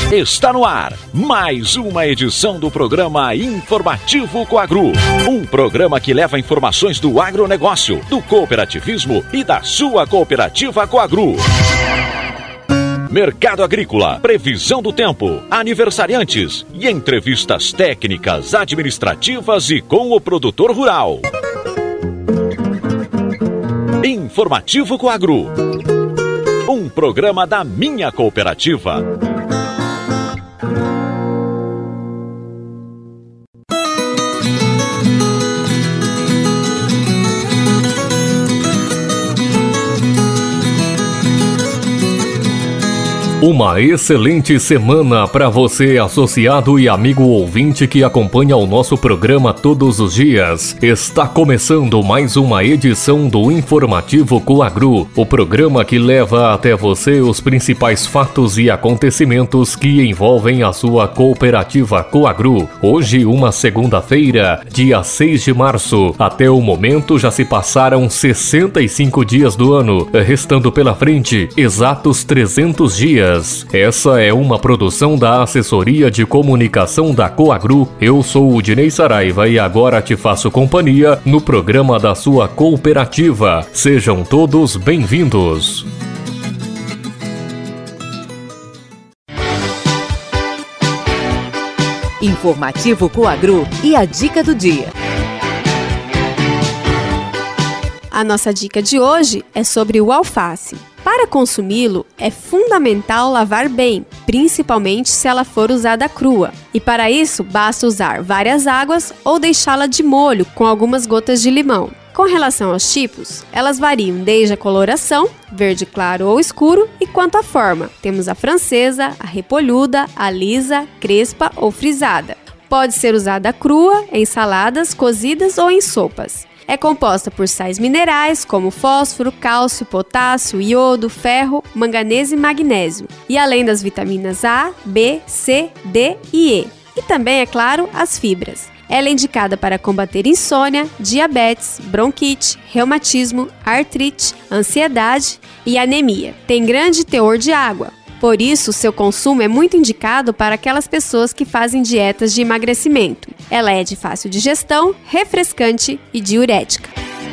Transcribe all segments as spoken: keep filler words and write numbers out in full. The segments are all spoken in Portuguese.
Está no ar mais uma edição do programa Informativo Coagru. Um programa que leva informações do agronegócio, do cooperativismo e da sua cooperativa Coagru. Mercado agrícola, previsão do tempo, aniversariantes e entrevistas técnicas, administrativas e com o produtor rural. Informativo Coagru. Um programa da minha cooperativa. Uma excelente semana para você, associado e amigo ouvinte que acompanha o nosso programa todos os dias. Está começando mais uma edição do Informativo Coagru, o programa que leva até você os principais fatos e acontecimentos que envolvem a sua cooperativa Coagru. Hoje, uma segunda-feira, dia seis de março. Até o momento já se passaram sessenta e cinco dias do ano, restando pela frente exatos trezentos dias. Essa é uma produção da Assessoria de Comunicação da Coagru. Eu sou o Dinei Saraiva e agora te faço companhia no programa da sua cooperativa. Sejam todos bem-vindos. Informativo Coagru e a dica do dia. A nossa dica de hoje é sobre o alface. Para consumi-lo, é fundamental lavar bem, principalmente se ela for usada crua. E para isso, basta usar várias águas ou deixá-la de molho com algumas gotas de limão. Com relação aos tipos, elas variam desde a coloração, verde claro ou escuro, e quanto à forma. Temos a francesa, a repolhuda, a lisa, crespa ou frisada. Pode ser usada crua, em saladas, cozidas ou em sopas. É composta por sais minerais como fósforo, cálcio, potássio, iodo, ferro, manganês e magnésio. E além das vitaminas A, B, C, D e E. E também, é claro, as fibras. Ela é indicada para combater insônia, diabetes, bronquite, reumatismo, artrite, ansiedade e anemia. Tem grande teor de água. Por isso, seu consumo é muito indicado para aquelas pessoas que fazem dietas de emagrecimento. Ela é de fácil digestão, refrescante e diurética.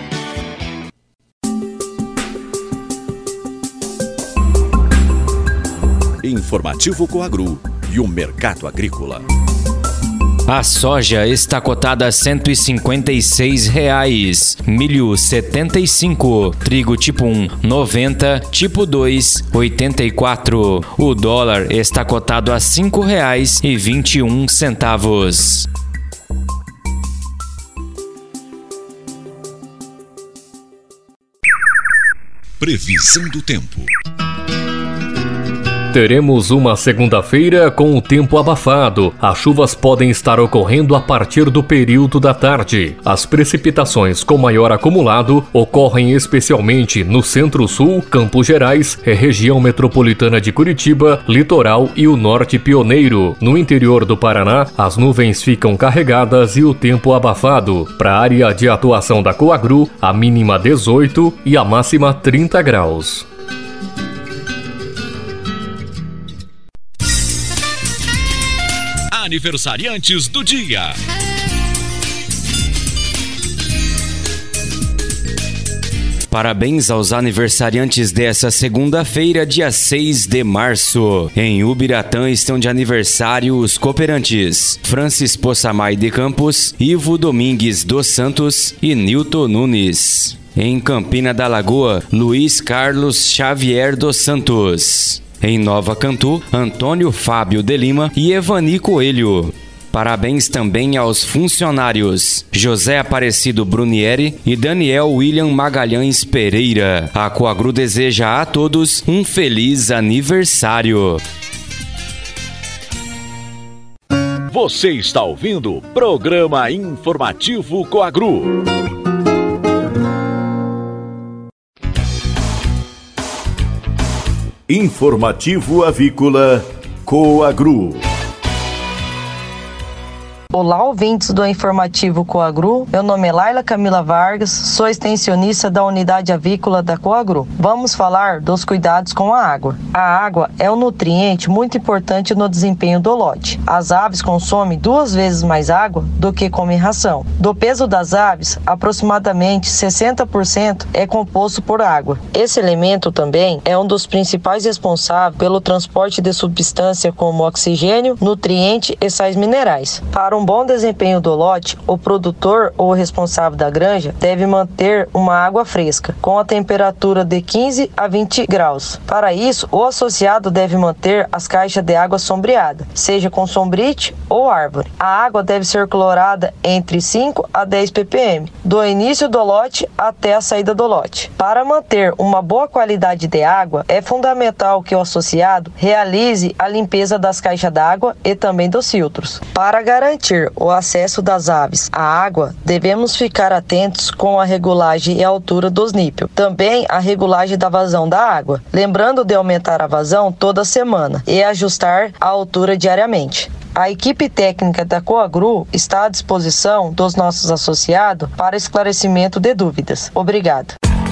Informativo Coagru e o mercado agrícola. A soja está cotada a cento e cinquenta e seis reais, milho setenta e cinco, trigo tipo um noventa, tipo dois oitenta e quatro. O dólar está cotado a cinco reais e vinte e um centavos. Previsão do tempo. Teremos uma segunda-feira com o tempo abafado. As chuvas podem estar ocorrendo a partir do período da tarde. As precipitações com maior acumulado ocorrem especialmente no Centro-Sul, Campos Gerais, região metropolitana de Curitiba, litoral e o norte pioneiro. No interior do Paraná, as nuvens ficam carregadas e o tempo abafado. Para a área de atuação da Coagru, a mínima dezoito e a máxima trinta graus. Aniversariantes do dia. Parabéns aos aniversariantes dessa segunda-feira, dia seis de março. Em Ubiratã estão de aniversário os cooperantes Francis Possamay de Campos, Ivo Domingues dos Santos e Nilton Nunes. Em Campina da Lagoa, Luiz Carlos Xavier dos Santos. Em Nova Cantu, Antônio Fábio de Lima e Evani Coelho. Parabéns também aos funcionários José Aparecido Brunieri e Daniel William Magalhães Pereira. A Coagru deseja a todos um feliz aniversário. Você está ouvindo o programa Informativo Coagru. Informativo Avícola Coagru. Olá, ouvintes do Informativo Coagru. Meu nome é Laila Camila Vargas, sou extensionista da Unidade Avícola da Coagru. Vamos falar dos cuidados com a água. A água é um nutriente muito importante no desempenho do lote. As aves consomem duas vezes mais água do que comem ração. Do peso das aves, aproximadamente sessenta por cento é composto por água. Esse elemento também é um dos principais responsáveis pelo transporte de substâncias como oxigênio, nutriente e sais minerais. Para um bom desempenho do lote, o produtor ou responsável da granja deve manter uma água fresca, com a temperatura de quinze a vinte graus. Para isso, o associado deve manter as caixas de água sombreadas, seja com sombrite ou árvore. A água deve ser clorada entre cinco a dez ppm, do início do lote até a saída do lote. Para manter uma boa qualidade de água, é fundamental que o associado realize a limpeza das caixas d'água e também dos filtros. Para garantir o acesso das aves à água, devemos ficar atentos com a regulagem e a altura dos nípeis. Também a regulagem da vazão da água, lembrando de aumentar a vazão toda semana e ajustar a altura diariamente. A equipe técnica da Coagru está à disposição dos nossos associados para esclarecimento de dúvidas. Obrigado.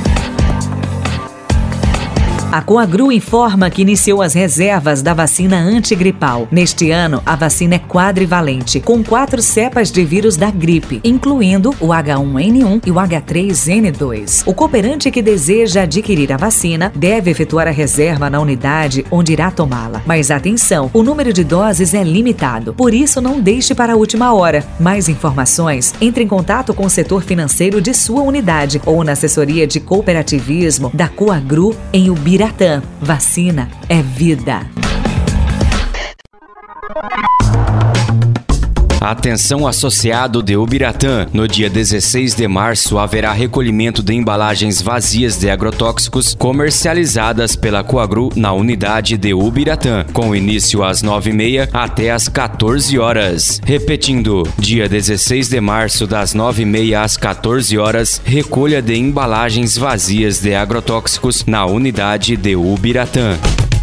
A Coagru informa que iniciou as reservas da vacina antigripal. Neste ano, a vacina é quadrivalente, com quatro cepas de vírus da gripe, incluindo o H um N um e o H três N dois. O cooperante que deseja adquirir a vacina deve efetuar a reserva na unidade onde irá tomá-la. Mas atenção, o número de doses é limitado, por isso não deixe para a última hora. Mais informações, entre em contato com o setor financeiro de sua unidade ou na assessoria de cooperativismo da Coagru em Ubiratã. Vacina é vida. Atenção associado de Ubiratã. No dia dezesseis de março haverá recolhimento de embalagens vazias de agrotóxicos comercializadas pela Coagru na unidade de Ubiratã, com início às nove e meia até às quatorze horas. Repetindo, dia dezesseis de março das nove e meia às quatorze horas, recolha de embalagens vazias de agrotóxicos na unidade de Ubiratã.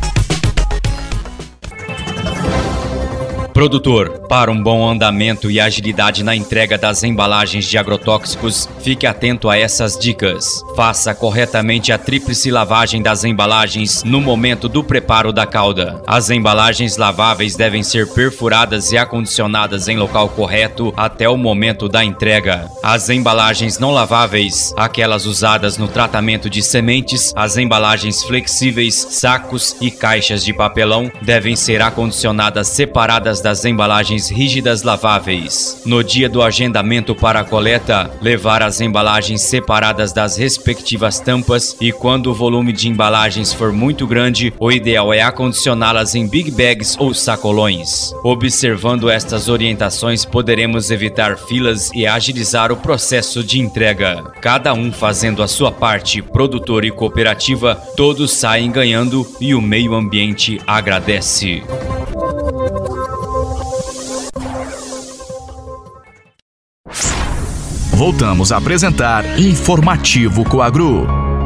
Produtor, para um bom andamento e agilidade na entrega das embalagens de agrotóxicos, fique atento a essas dicas. Faça corretamente a tríplice lavagem das embalagens no momento do preparo da calda. As embalagens laváveis devem ser perfuradas e acondicionadas em local correto até o momento da entrega. As embalagens não laváveis, aquelas usadas no tratamento de sementes, as embalagens flexíveis, sacos e caixas de papelão, devem ser acondicionadas separadas das das embalagens rígidas laváveis. No dia do agendamento para a coleta, levar as embalagens separadas das respectivas tampas e quando o volume de embalagens for muito grande, o ideal é acondicioná-las em big bags ou sacolões. Observando estas orientações, poderemos evitar filas e agilizar o processo de entrega. Cada um fazendo a sua parte, produtor e cooperativa, todos saem ganhando e o meio ambiente agradece. Voltamos a apresentar Informativo Coagru.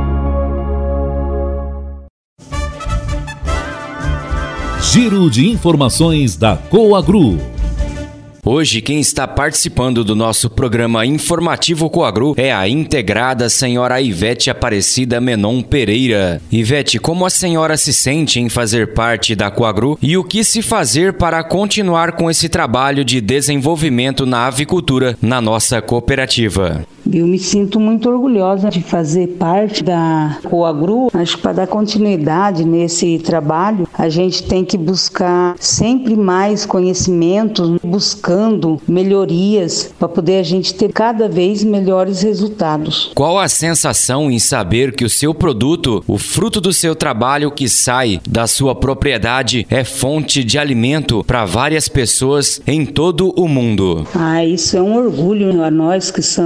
Giro de informações da Coagru. Hoje, quem está participando do nosso programa Informativo Coagru é a integrada senhora Ivete Aparecida Menon Pereira. Ivete, como a senhora se sente em fazer parte da Coagru e o que se fazer para continuar com esse trabalho de desenvolvimento na avicultura na nossa cooperativa? Eu me sinto muito orgulhosa de fazer parte da Coagru. Acho que para dar continuidade nesse trabalho, a gente tem que buscar sempre mais conhecimento, buscando melhorias para poder a gente ter cada vez melhores resultados. Qual a sensação em saber que o seu produto, o fruto do seu trabalho que sai da sua propriedade, é fonte de alimento para várias pessoas em todo o mundo? Ah, isso é um orgulho a nós que somos avicultores.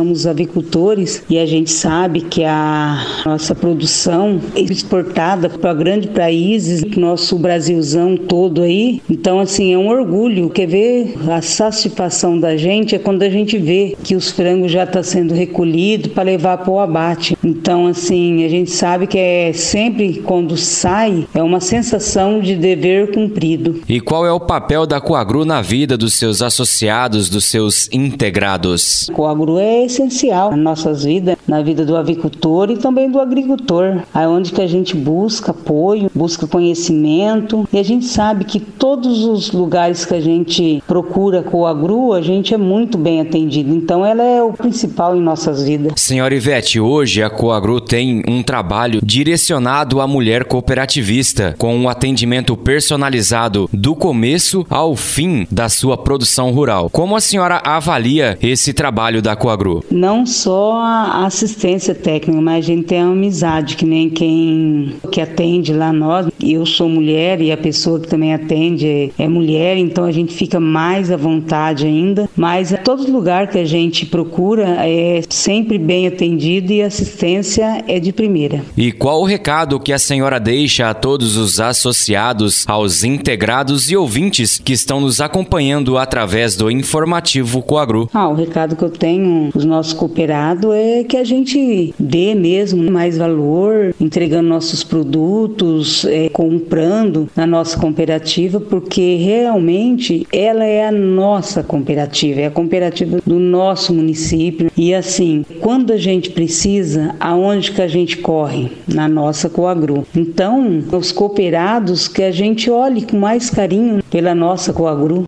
avicultores, e a gente sabe que a nossa produção é exportada para grandes países, nosso Brasilzão todo aí. Então, assim, é um orgulho. Quer ver a satisfação da gente é quando a gente vê que os frangos já estão sendo recolhidos para levar para o abate. Então, assim, a gente sabe que é sempre quando sai, é uma sensação de dever cumprido. E qual é o papel da Coagro na vida dos seus associados, dos seus integrados? A Coagro é essencial nas nossas vidas, na vida do avicultor e também do agricultor, aonde que a gente busca apoio, busca conhecimento, e a gente sabe que todos os lugares que a gente procura Coagro, a gente é muito bem atendido. Então ela é o principal em nossas vidas. Senhora Ivete, hoje a Coagro tem um trabalho direcionado à mulher cooperativista, com um atendimento personalizado do começo ao fim da sua produção rural. Como a senhora avalia esse trabalho da Coagro? Não só a assistência técnica, mas a gente tem a amizade, que nem quem que atende lá nós. Eu sou mulher e a pessoa que também atende é, é mulher, então a gente fica mais à vontade ainda. Mas a todo lugar que a gente procura é sempre bem atendido e a assistência é de primeira. E qual o recado que a senhora deixa a todos os associados, aos integrados e ouvintes que estão nos acompanhando através do informativo Coagro? Ah, o recado que eu tenho os nossos cooperados é que a gente dê mesmo mais valor, entregando nossos produtos, é, comprando na nossa cooperativa, porque realmente ela é a nossa cooperativa, é a cooperativa do nosso município. E assim, quando a gente precisa, aonde que a gente corre? Na nossa Coagro. Então, os cooperados, que a gente olhe com mais carinho pela nossa Coagro.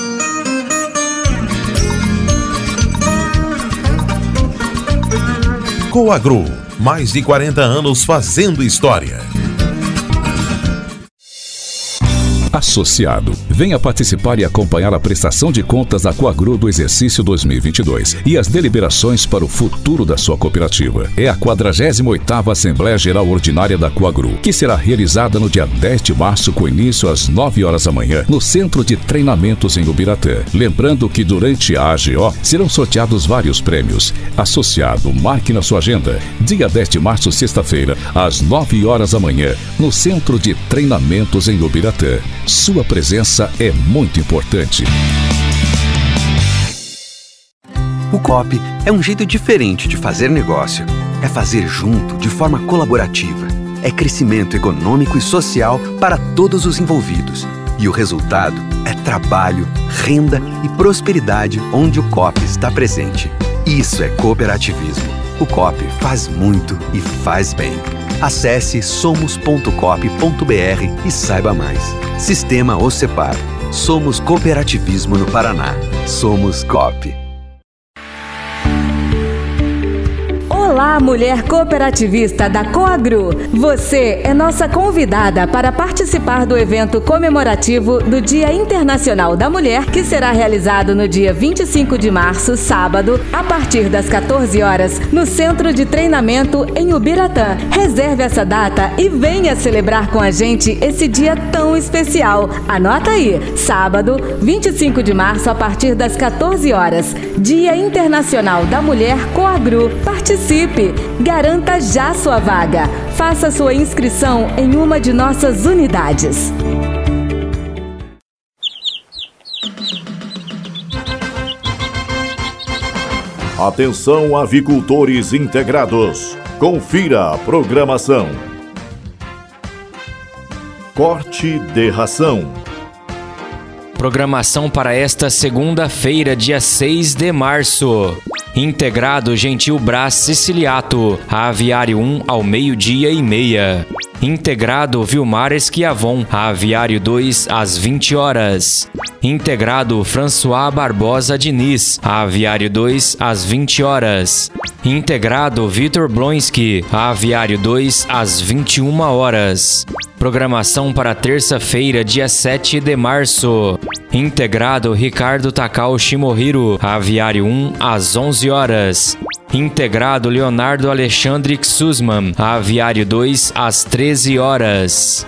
Coagro, mais de quarenta anos fazendo história. Associado, venha participar e acompanhar a prestação de contas da Coagro do exercício dois mil e vinte e dois e as deliberações para o futuro da sua cooperativa. É a quadragésima oitava Assembleia Geral Ordinária da Coagro, que será realizada no dia dez de março com início às nove horas da manhã no Centro de Treinamentos em Ubiratã. Lembrando que durante a A G O serão sorteados vários prêmios. Associado, marque na sua agenda, dia dez de março, sexta-feira, às nove horas da manhã, no Centro de Treinamentos em Ubiratã. Sua presença é muito importante. O Coop é um jeito diferente de fazer negócio. É fazer junto, de forma colaborativa. É crescimento econômico e social para todos os envolvidos. E o resultado é trabalho, renda e prosperidade onde o Coop está presente. Isso é cooperativismo. O Coop faz muito e faz bem. Acesse somos ponto coop ponto br e saiba mais. Sistema OCEPAR. Somos cooperativismo no Paraná. Somos Coop. Olá, mulher cooperativista da Coagro! Você é nossa convidada para participar do evento comemorativo do Dia Internacional da Mulher, que será realizado no dia vinte e cinco de março, sábado, a partir das quatorze horas, no Centro de Treinamento em Ubiratã. Reserve essa data e venha celebrar com a gente esse dia tão especial. Anota aí, sábado, vinte e cinco de março, a partir das quatorze horas, Dia Internacional da Mulher Coagro. Participe! Garanta já sua vaga. Faça sua inscrição em uma de nossas unidades. Atenção, avicultores integrados. Confira a programação. Corte de ração. Programação para esta segunda-feira, dia seis de março. Integrado Gentil Brás Siciliato, Aviário um ao meio-dia e meia. Integrado Vilmar Esquiavon, Aviário dois às vinte horas. Integrado François Barbosa Diniz, Aviário dois às vinte horas. Integrado Vitor Blonski, Aviário dois às vinte e uma horas. Programação para terça-feira, dia sete de março. Integrado Ricardo Takao Shimohiro, Aviário um às onze horas. Integrado Leonardo Alexandre Xusman, Aviário dois às treze horas.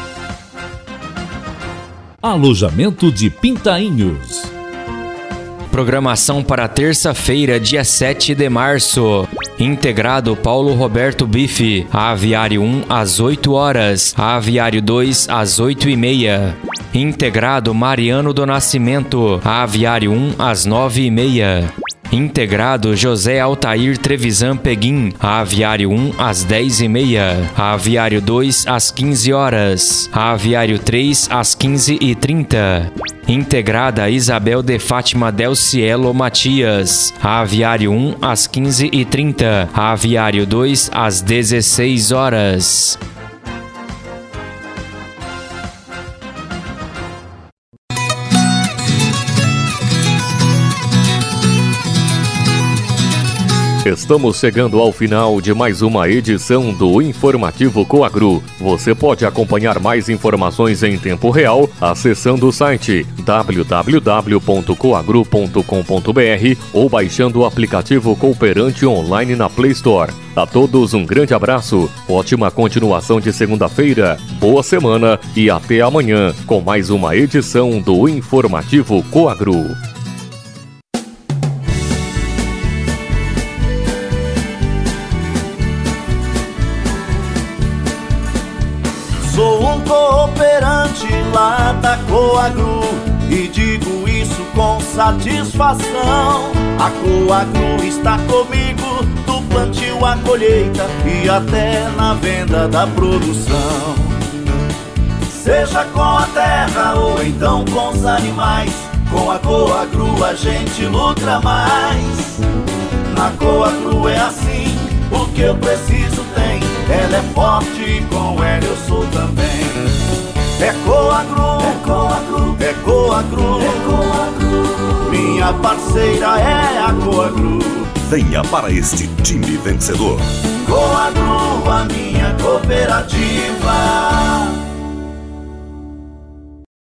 Alojamento de Pintainhos. Programação para terça-feira, dia sete de março. Integrado Paulo Roberto Bife. Aviário um às oito horas. Aviário dois às oito e meia. Integrado Mariano do Nascimento. Aviário um às nove e meia. Integrado José Altair Trevisan Peguim. Aviário um às dez e meia. Aviário dois às quinze horas. Aviário três às quinze e trinta. Integrada Isabel de Fátima Del Cielo Matias. Aviário um às quinze e trinta. Aviário dois às dezesseis horas. Estamos chegando ao final de mais uma edição do Informativo Coagru. Você pode acompanhar mais informações em tempo real acessando o site w w w ponto coagru ponto com ponto b r ou baixando o aplicativo Cooperante online na Play Store. A todos um grande abraço, ótima continuação de segunda-feira, boa semana e até amanhã com mais uma edição do Informativo Coagru. Sou um cooperante lá da Coagru e digo isso com satisfação. A Coagru está comigo do plantio à colheita e até na venda da produção. Seja com a terra ou então com os animais, com a Coagru a gente lucra mais. Na Coagru é assim, o que eu preciso tem. Ela é forte e com ela eu sou também. É Coagru, é Coagru, é Coagru, é Coagru. Minha parceira é a Coagru. Venha para este time vencedor. Coagru, a minha cooperativa.